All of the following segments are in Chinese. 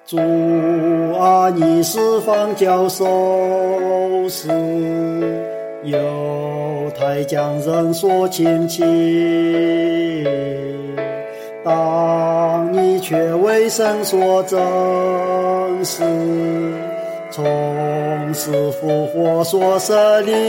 主啊，你是方教授是犹太将人所亲戚，当你却为神所憎视，从死复活所设立。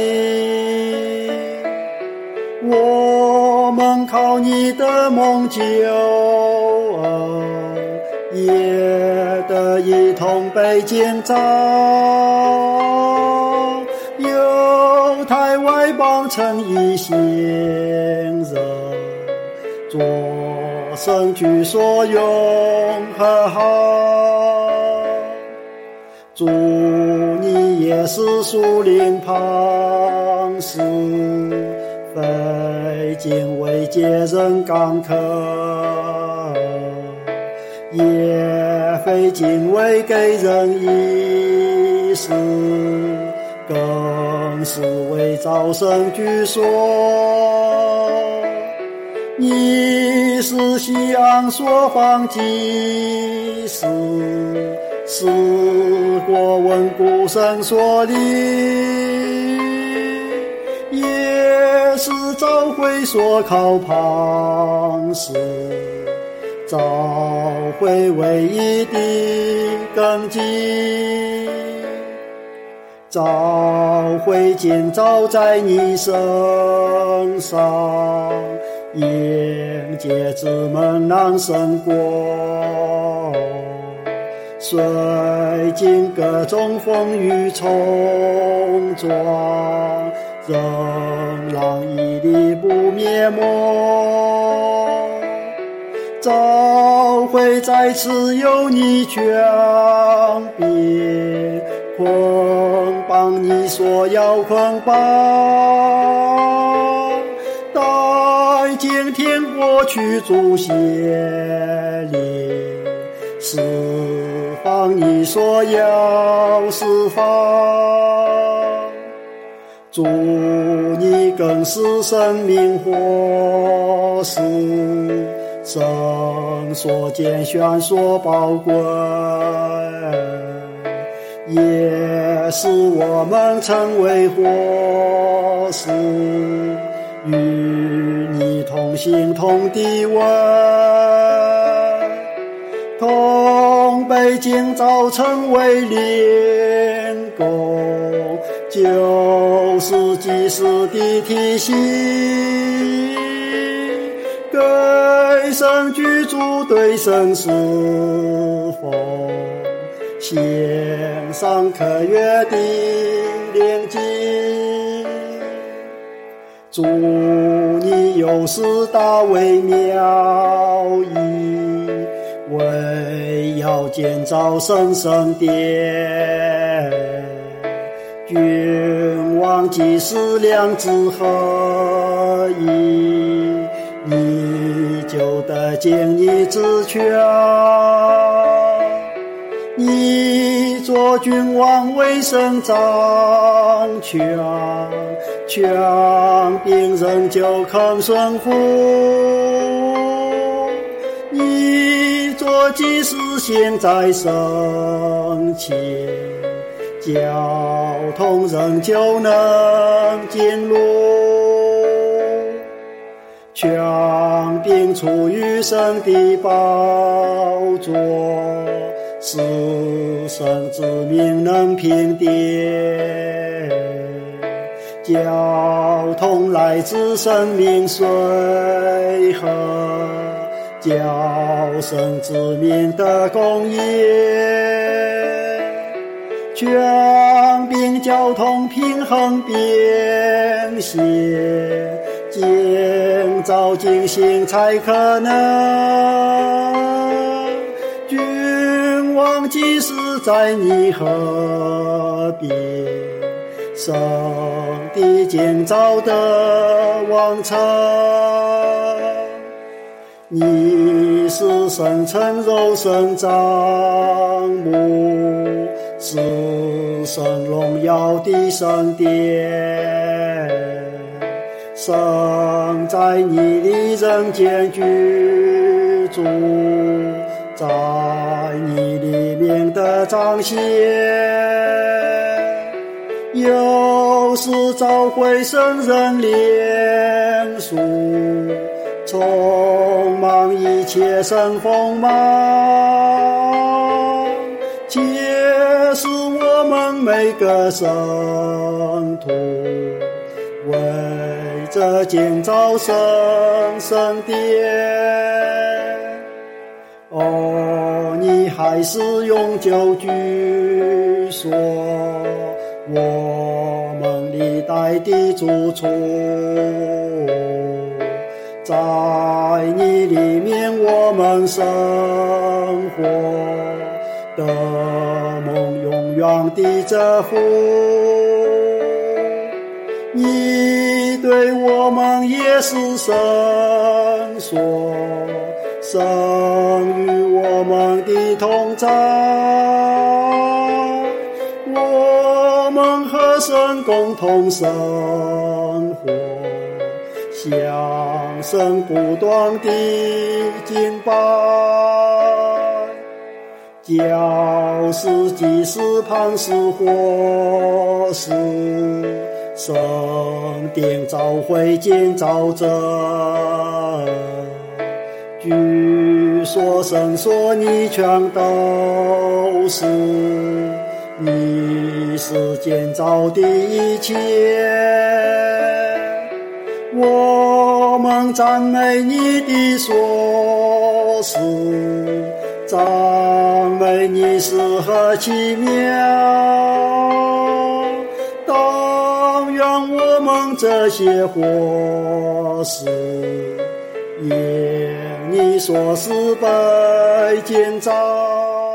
我们靠你的蒙救恩，也得一同被建造。犹太外邦称一行人，作神居所用和好。主，你也是属灵磐石，非敬畏介人刚克，也非敬畏给人意识，更是为造神居所。你是西安所放祭司，是国稳固神所立，也是教会所靠磐石，教会唯一的根基。教会建造在你身上，迎接之门让胜过，虽经各种风雨冲撞，仍然屹立不灭没。教会在此有你权柄，捆绑你所要捆绑，带进天国去主血灵，释放你所要释放。主，你更是生命活石，神所拣选所宝贵，也是我们成为活石，与你同行同地位，同被建造成为灵宫，就是祭司的体系，给神居住，对神侍奉，献上可悦的灵祭。主，你又是大卫苗裔，为要建造神圣殿，君王既是良知合一，你就得尽你之权。你做君王为神掌权，权柄仍旧肯顺服。你做祭司现在升起，交通仍旧能进入。权柄出于神的宝座，是神之名能平定，交通来自生命水河，叫神之名的公义。权柄交通平衡变现，建造精心才可能。君王既是在你河边，圣地建造的王城，你是神称肉身帐幕，是神荣耀的圣殿，神在你的人间居住，在你里面的彰显。又是召会圣人联署，充满一切神丰满，且是我们每个圣徒为着建造神殿。哦，你还是永久居所，我们历代的住处，在你里面我们生活的梦永远的遮护。你对我们也是神所生于我们的同在，我们和神共同生活，向神不断的敬拜。教士、祭司、磐石、活石，圣殿召会建造者，据说神说你全都是，你是建造的一切。我们赞美你的所是，赞美你是何其妙。但愿我们这些活事，因你所是被建造。